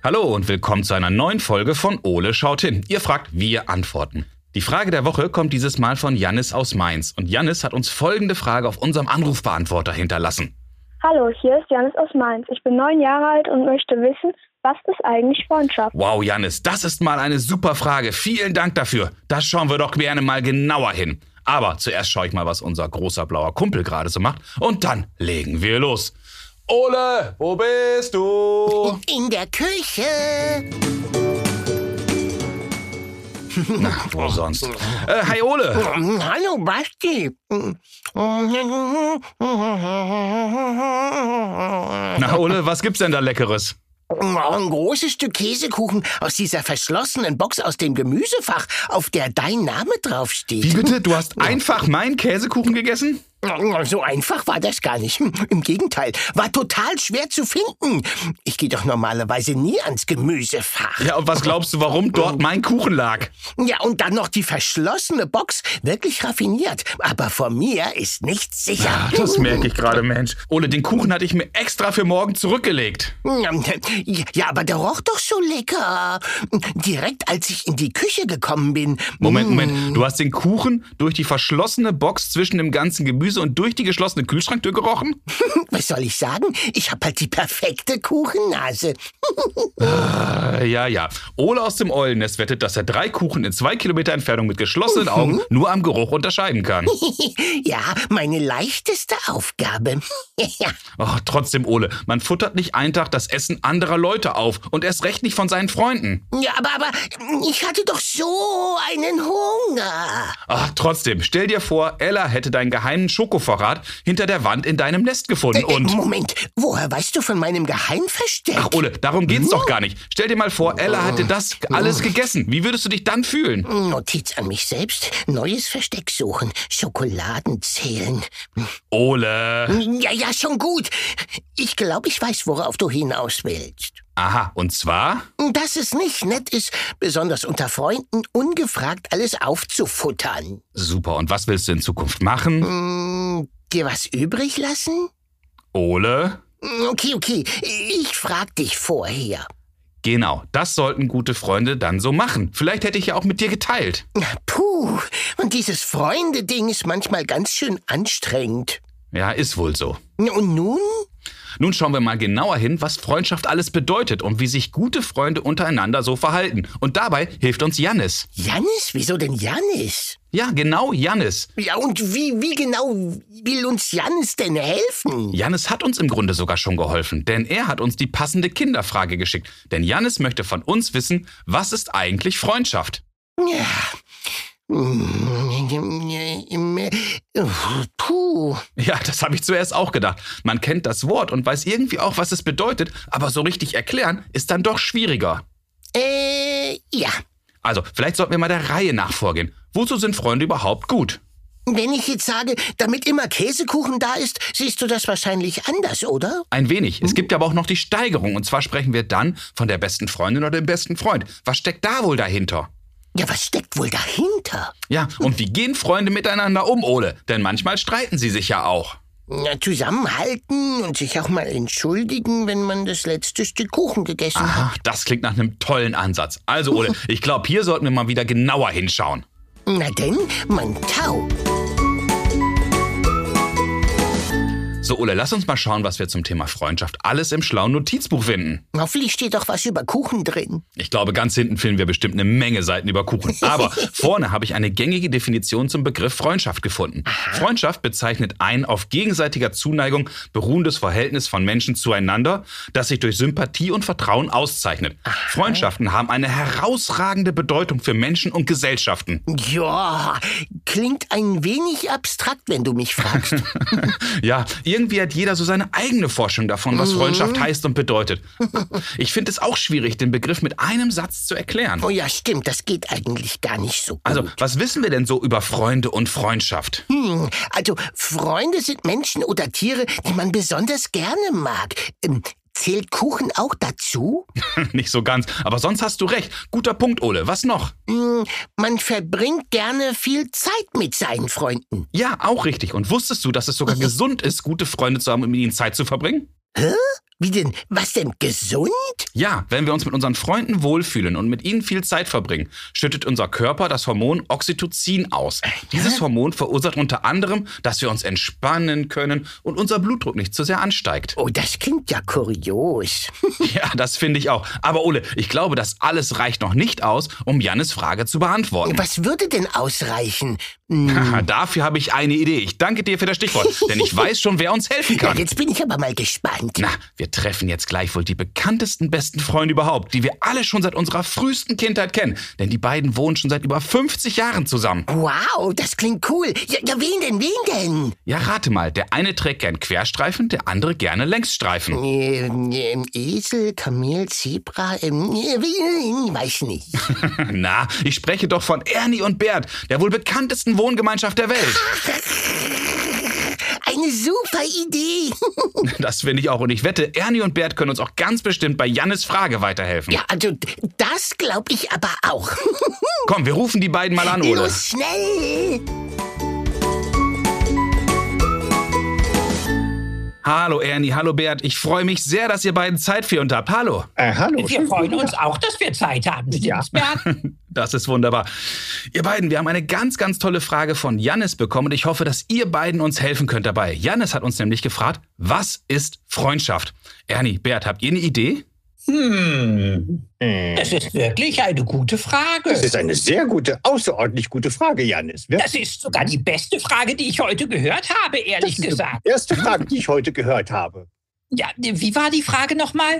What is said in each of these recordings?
Hallo und willkommen zu einer neuen Folge von Ole schaut hin. Ihr fragt, wir antworten. Die Frage der Woche kommt dieses Mal von Jannis aus Mainz. Und Jannis hat uns folgende Frage auf unserem Anrufbeantworter hinterlassen. Hallo, hier ist Jannis aus Mainz. Ich bin 9 Jahre alt und möchte wissen, was ist eigentlich Freundschaft? Wow, Jannis, das ist mal eine super Frage. Vielen Dank dafür. Das schauen wir doch gerne mal genauer hin. Aber zuerst schaue ich mal, was unser großer blauer Kumpel gerade so macht. Und dann legen wir los. Ole, wo bist du? In der Küche. Na, wo sonst? Hi Ole. Hallo Basti. Na Ole, was gibt's denn da Leckeres? Ein großes Stück Käsekuchen aus dieser verschlossenen Box aus dem Gemüsefach, auf der dein Name draufsteht. Wie bitte? Du hast einfach meinen Käsekuchen gegessen? So einfach war das gar nicht. Im Gegenteil, war total schwer zu finden. Ich gehe doch normalerweise nie ans Gemüsefach. Ja, und was glaubst du, warum dort mein Kuchen lag? Ja, und dann noch die verschlossene Box. Wirklich raffiniert. Aber vor mir ist nichts sicher. Ja, das merke ich gerade, Mensch. Ole, den Kuchen hatte ich mir extra für morgen zurückgelegt. Ja, aber der roch doch so lecker. Direkt als ich in die Küche gekommen bin. Moment. Du hast den Kuchen durch die verschlossene Box zwischen dem ganzen Gemüse und durch die geschlossene Kühlschranktür gerochen? Was soll ich sagen? Ich hab halt die perfekte Kuchennase. Ja. Ole aus dem Eulennest wettet, dass er 3 Kuchen in 2 Kilometer Entfernung mit geschlossenen Augen nur am Geruch unterscheiden kann. Ja, meine leichteste Aufgabe. Oh, trotzdem, Ole, man futtert nicht einen Tag das Essen anderer Leute auf und erst recht nicht von seinen Freunden. Ja, aber ich hatte doch so einen Hunger. Ach, trotzdem, stell dir vor, Ella hätte deinen geheimen Schokovorrat hinter der Wand in deinem Nest gefunden und... Moment, woher weißt du von meinem Geheimversteck? Ach, Ole, darum geht's doch gar nicht. Stell dir mal vor, Ella hätte das alles gegessen. Wie würdest du dich dann fühlen? Notiz an mich selbst. Neues Versteck suchen. Schokoladen zählen. Ole. Ja, schon gut. Ich glaube, ich weiß, worauf du hinaus willst. Aha, und zwar? Dass es nicht nett ist, besonders unter Freunden, ungefragt alles aufzufuttern. Super, und was willst du in Zukunft machen? Dir was übrig lassen? Ole? Okay. Ich frag dich vorher. Genau, das sollten gute Freunde dann so machen. Vielleicht hätte ich ja auch mit dir geteilt. Puh, und dieses Freunde-Ding ist manchmal ganz schön anstrengend. Ja, ist wohl so. Und nun? Nun schauen wir mal genauer hin, was Freundschaft alles bedeutet und wie sich gute Freunde untereinander so verhalten. Und dabei hilft uns Jannis. Jannis? Wieso denn Jannis? Ja, genau, Jannis. Ja, und wie genau will uns Jannis denn helfen? Jannis hat uns im Grunde sogar schon geholfen, denn er hat uns die passende Kinderfrage geschickt. Denn Jannis möchte von uns wissen, was ist eigentlich Freundschaft? Ja. Puh. Ja, das habe ich zuerst auch gedacht. Man kennt das Wort und weiß irgendwie auch, was es bedeutet, aber so richtig erklären ist dann doch schwieriger. Ja. Also, vielleicht sollten wir mal der Reihe nach vorgehen. Wozu sind Freunde überhaupt gut? Wenn ich jetzt sage, damit immer Käsekuchen da ist, siehst du das wahrscheinlich anders, oder? Ein wenig. Es gibt aber auch noch die Steigerung. Und zwar sprechen wir dann von der besten Freundin oder dem besten Freund. Was steckt da wohl dahinter? Ja, was steckt wohl dahinter? Ja, und wie gehen Freunde miteinander um, Ole? Denn manchmal streiten sie sich ja auch. Ja, zusammenhalten und sich auch mal entschuldigen, wenn man das letzte Stück Kuchen gegessen hat. Aha, das klingt nach einem tollen Ansatz. Also, Ole, ich glaube, hier sollten wir mal wieder genauer hinschauen. Na denn, mein Tau. So, Ole, lass uns mal schauen, was wir zum Thema Freundschaft alles im schlauen Notizbuch finden. Hoffentlich steht doch was über Kuchen drin. Ich glaube, ganz hinten finden wir bestimmt eine Menge Seiten über Kuchen. Aber vorne habe ich eine gängige Definition zum Begriff Freundschaft gefunden. Freundschaft bezeichnet ein auf gegenseitiger Zuneigung beruhendes Verhältnis von Menschen zueinander, das sich durch Sympathie und Vertrauen auszeichnet. Freundschaften haben eine herausragende Bedeutung für Menschen und Gesellschaften. Ja, klingt ein wenig abstrakt, wenn du mich fragst. Ja, irgendwie hat jeder so seine eigene Forschung davon, was Freundschaft heißt und bedeutet. Ich finde es auch schwierig, den Begriff mit einem Satz zu erklären. Oh ja, stimmt, das geht eigentlich gar nicht so gut. Also, was wissen wir denn so über Freunde und Freundschaft? Also, Freunde sind Menschen oder Tiere, die man besonders gerne mag. Zählt Kuchen auch dazu? Nicht so ganz, aber sonst hast du recht. Guter Punkt, Ole. Was noch? Man verbringt gerne viel Zeit mit seinen Freunden. Ja, auch richtig. Und wusstest du, dass es sogar gesund ist, gute Freunde zu haben, um mit ihnen Zeit zu verbringen? Hä? Wie denn? Was denn? Gesund? Ja, wenn wir uns mit unseren Freunden wohlfühlen und mit ihnen viel Zeit verbringen, schüttet unser Körper das Hormon Oxytocin aus. Dieses Hormon verursacht unter anderem, dass wir uns entspannen können und unser Blutdruck nicht zu sehr ansteigt. Oh, das klingt ja kurios. Ja, das finde ich auch. Aber Ole, ich glaube, das alles reicht noch nicht aus, um Jannes Frage zu beantworten. Was würde denn ausreichen? Haha, dafür habe ich eine Idee. Ich danke dir für das Stichwort, denn ich weiß schon, wer uns helfen Ja, kann. jetzt bin ich aber mal gespannt. Na, wir treffen jetzt gleich wohl die bekanntesten besten Freunde überhaupt, die wir alle schon seit unserer frühesten Kindheit kennen. Denn die beiden wohnen schon seit über 50 Jahren zusammen. Wow, das klingt cool. Ja, wen denn? Ja, rate mal, der eine trägt gern Querstreifen, der andere gerne Längsstreifen. Esel, Kamel, Zebra, weiß nicht. Na, ich spreche doch von Ernie und Bert, der wohl bekanntesten Wohngemeinschaft der Welt. Eine super Idee. Das finde ich auch. Und ich wette, Ernie und Bert können uns auch ganz bestimmt bei Jannes Frage weiterhelfen. Ja, also das glaube ich aber auch. Komm, wir rufen die beiden mal an, Ole. Los, schnell. Hallo Ernie, hallo Bert. Ich freue mich sehr, dass ihr beiden Zeit für uns habt. Hallo. Hallo. Wir freuen uns auch, dass wir Zeit haben. Stimmt's, Bert? Das ist wunderbar. Ihr beiden, wir haben eine ganz, ganz tolle Frage von Jannis bekommen und ich hoffe, dass ihr beiden uns helfen könnt dabei. Jannis hat uns nämlich gefragt, was ist Freundschaft? Ernie, Bert, habt ihr eine Idee? Das ist wirklich eine gute Frage. Das ist eine sehr gute, außerordentlich gute Frage, Jannis. Das ist sogar die beste Frage, die ich heute gehört habe, ehrlich gesagt. Die erste Frage, die ich heute gehört habe. Ja, wie war die Frage nochmal?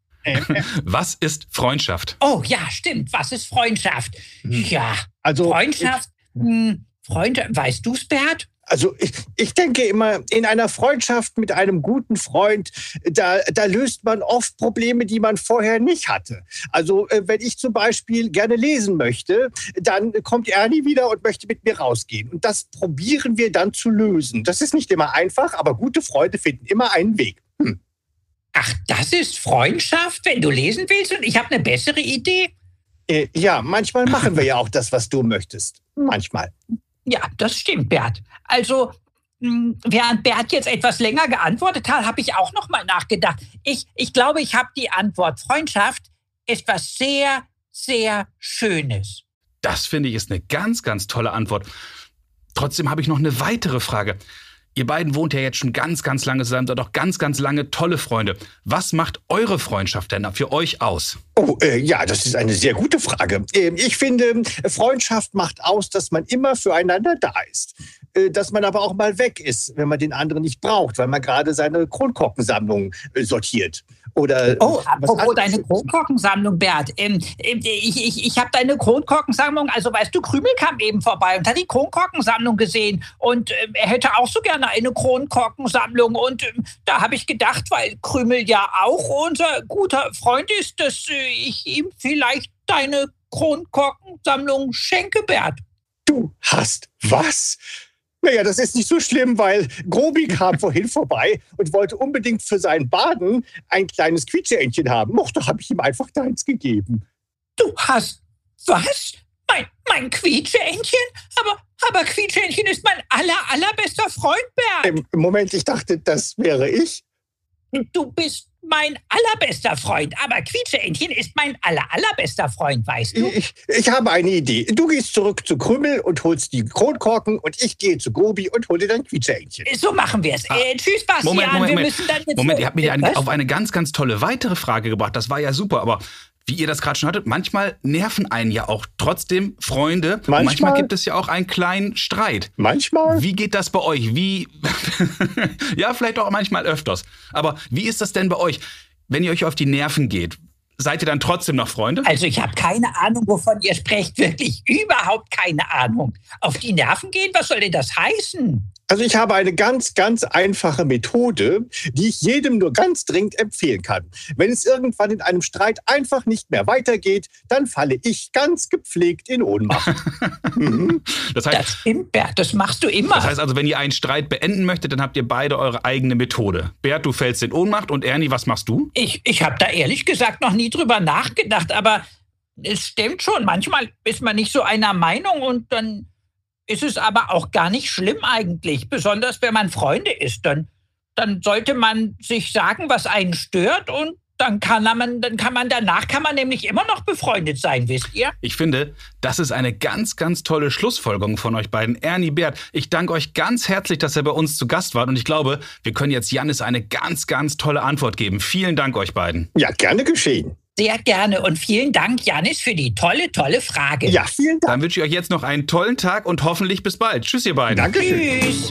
Was ist Freundschaft? Oh ja, stimmt. Was ist Freundschaft? Ja, Also, Freundschaft. Freunde, weißt du's, Bert? Also ich denke immer, in einer Freundschaft mit einem guten Freund, da löst man oft Probleme, die man vorher nicht hatte. Also wenn ich zum Beispiel gerne lesen möchte, dann kommt Ernie wieder und möchte mit mir rausgehen. Und das probieren wir dann zu lösen. Das ist nicht immer einfach, aber gute Freunde finden immer einen Weg. Ach, das ist Freundschaft, wenn du lesen willst und ich habe eine bessere Idee? Ja, manchmal machen wir ja auch das, was du möchtest. Manchmal. Ja, das stimmt, Bert. Also, während Bert jetzt etwas länger geantwortet hat, habe ich auch noch mal nachgedacht. Ich glaube, ich habe die Antwort. Freundschaft ist was sehr, sehr Schönes. Das finde ich ist eine ganz, ganz tolle Antwort. Trotzdem habe ich noch eine weitere Frage. Ihr beiden wohnt ja jetzt schon ganz, ganz lange zusammen, seid auch ganz, ganz lange tolle Freunde. Was macht eure Freundschaft denn für euch aus? Oh, ja, das ist eine sehr gute Frage. Ich finde, Freundschaft macht aus, dass man immer füreinander da ist. Dass man aber auch mal weg ist, wenn man den anderen nicht braucht, weil man gerade seine Kronkorkensammlung sortiert. Oder apropos deine Kronkorkensammlung, Bert. Ich habe deine Kronkorkensammlung, also weißt du, Krümel kam eben vorbei und hat die Kronkorkensammlung gesehen. Und er hätte auch so gerne eine Kronkorkensammlung. Und da habe ich gedacht, weil Krümel ja auch unser guter Freund ist, dass ich ihm vielleicht deine Kronkorkensammlung schenke, Bert. Du hast was? Naja, das ist nicht so schlimm, weil Grobi kam vorhin vorbei und wollte unbedingt für sein Baden ein kleines Quietscheentchen haben. Och, da habe ich ihm einfach deins gegeben. Du hast was? Mein Quietscheentchen? Aber Quietscheentchen ist mein allerbester Freund, Bert. Moment, ich dachte, das wäre ich. Du bist mein allerbester Freund, aber Quietscheentchen ist mein allerbester Freund, weißt du? Ich habe eine Idee. Du gehst zurück zu Krümel und holst die Kronkorken und ich gehe zu Grobi und hole dein Quietscheentchen. So machen wir es. Tschüss, Bastian. Wir müssen dann jetzt Moment, ihr habt mich auf eine ganz, ganz tolle weitere Frage gebracht. Das war ja super, aber wie ihr das gerade schon hattet, manchmal nerven einen ja auch trotzdem Freunde. Manchmal gibt es ja auch einen kleinen Streit. Manchmal? Wie geht das bei euch? Ja, vielleicht auch manchmal öfters. Aber wie ist das denn bei euch, wenn ihr euch auf die Nerven geht? Seid ihr dann trotzdem noch Freunde? Also ich habe keine Ahnung, wovon ihr sprecht. Wirklich überhaupt keine Ahnung. Auf die Nerven gehen? Was soll denn das heißen? Also ich habe eine ganz, ganz einfache Methode, die ich jedem nur ganz dringend empfehlen kann. Wenn es irgendwann in einem Streit einfach nicht mehr weitergeht, dann falle ich ganz gepflegt in Ohnmacht. Das heißt, das stimmt, Bert, das machst du immer. Das heißt also, wenn ihr einen Streit beenden möchtet, dann habt ihr beide eure eigene Methode. Bert, du fällst in Ohnmacht und Ernie, was machst du? Ich habe da ehrlich gesagt noch nie drüber nachgedacht, aber es stimmt schon. Manchmal ist man nicht so einer Meinung und dann ist es aber auch gar nicht schlimm eigentlich. Besonders wenn man Freunde ist, dann dann sollte man sich sagen, was einen stört und dann kann man nämlich immer noch befreundet sein, wisst ihr? Ich finde, das ist eine ganz, ganz tolle Schlussfolgerung von euch beiden. Ernie, Bert, ich danke euch ganz herzlich, dass ihr bei uns zu Gast wart. Und ich glaube, wir können jetzt Jannis eine ganz, ganz tolle Antwort geben. Vielen Dank euch beiden. Ja, gerne geschehen. Sehr gerne und vielen Dank, Jannis, für die tolle Frage. Ja, vielen Dank. Dann wünsche ich euch jetzt noch einen tollen Tag und hoffentlich bis bald. Tschüss, ihr beiden. Dankeschön. Tschüss.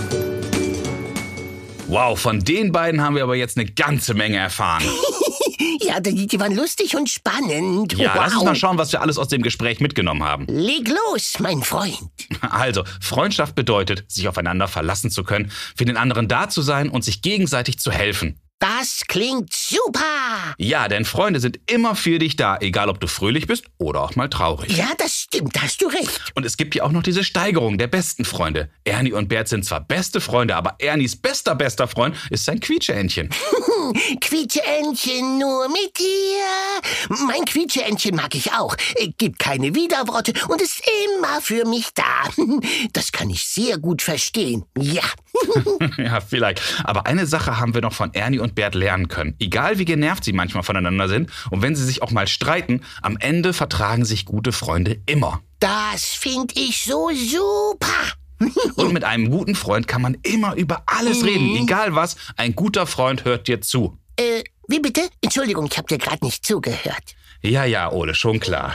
Wow, von den beiden haben wir aber jetzt eine ganze Menge erfahren. Ja, die waren lustig und spannend. Ja, wow. lass uns mal schauen, was wir alles aus dem Gespräch mitgenommen haben. Leg los, mein Freund. Also, Freundschaft bedeutet, sich aufeinander verlassen zu können, für den anderen da zu sein und sich gegenseitig zu helfen. Das klingt super. Ja, denn Freunde sind immer für dich da, egal ob du fröhlich bist oder auch mal traurig. Ja, das stimmt, da hast du recht. Und es gibt ja auch noch diese Steigerung der besten Freunde. Ernie und Bert sind zwar beste Freunde, aber Ernies bester Freund ist sein Quietscheentchen. Quietscheentchen nur mit dir. Mein Quietscheentchen mag ich auch. Gibt keine Widerworte und ist immer für mich da. Das kann ich sehr gut verstehen. Ja. Ja, vielleicht. Aber eine Sache haben wir noch von Ernie und Bert lernen können. Egal wie genervt sie manchmal voneinander sind und wenn sie sich auch mal streiten, am Ende vertragen sich gute Freunde immer. Das finde ich so super. Und mit einem guten Freund kann man immer über alles reden, egal was. Ein guter Freund hört dir zu. Wie bitte? Entschuldigung, ich habe dir gerade nicht zugehört. Ja, Ole, schon klar.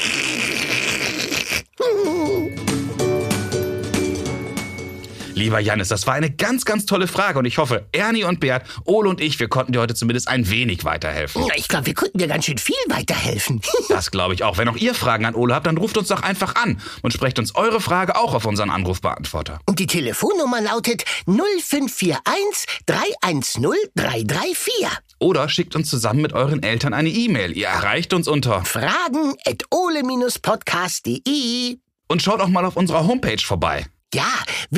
Lieber Jannis, das war eine ganz, ganz tolle Frage und ich hoffe, Ernie und Bert, Ole und ich, wir konnten dir heute zumindest ein wenig weiterhelfen. Ich glaube, wir konnten dir ganz schön viel weiterhelfen. Das glaube ich auch. Wenn auch ihr Fragen an Ole habt, dann ruft uns doch einfach an und sprecht uns eure Frage auch auf unseren Anrufbeantworter. Und die Telefonnummer lautet 0541 310 334. Oder schickt uns zusammen mit euren Eltern eine E-Mail. Ihr erreicht uns unter fragen@ole-podcast.de. Und schaut auch mal auf unserer Homepage vorbei. Ja,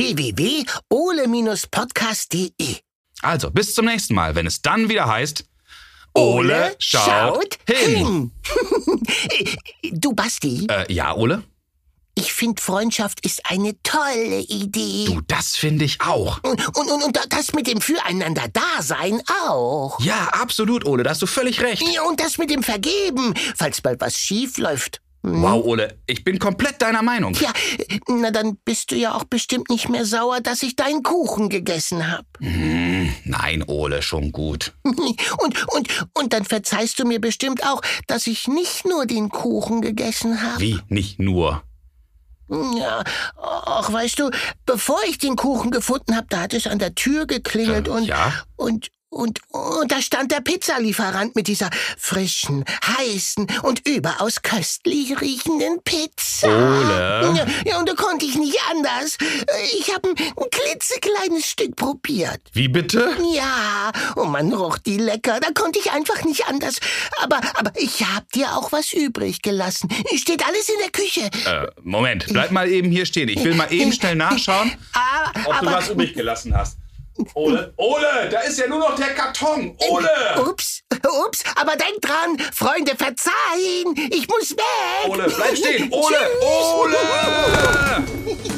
www.ole-podcast.de. Also, bis zum nächsten Mal, wenn es dann wieder heißt, Ole schaut hin. Du, Basti. Ja, Ole? Ich finde, Freundschaft ist eine tolle Idee. Du, das finde ich auch. Und das mit dem Füreinander-Dasein auch. Ja, absolut, Ole, da hast du völlig recht. Ja, und das mit dem Vergeben, falls bald was schief läuft. Wow, Ole, ich bin komplett deiner Meinung. Ja, na dann bist du ja auch bestimmt nicht mehr sauer, dass ich deinen Kuchen gegessen habe. Nein, Ole, schon gut. Und dann verzeihst du mir bestimmt auch, dass ich nicht nur den Kuchen gegessen habe. Wie, nicht nur? Ja, ach, weißt du, bevor ich den Kuchen gefunden habe, da hat es an der Tür geklingelt ja? Und da stand der Pizzalieferant mit dieser frischen, heißen und überaus köstlich riechenden Pizza. Ole? Ja, und da konnte ich nicht anders. Ich habe ein klitzekleines Stück probiert. Wie bitte? Ja, und man roch die lecker. Da konnte ich einfach nicht anders. Aber ich habe dir auch was übrig gelassen. Steht alles in der Küche. Moment, bleib mal eben hier stehen. Ich will mal eben schnell nachschauen, ob du was übrig gelassen hast. Ole, da ist ja nur noch der Karton. Ole! Ups, aber denk dran, Freunde verzeihen. Ich muss weg. Ole, bleib stehen. Ole!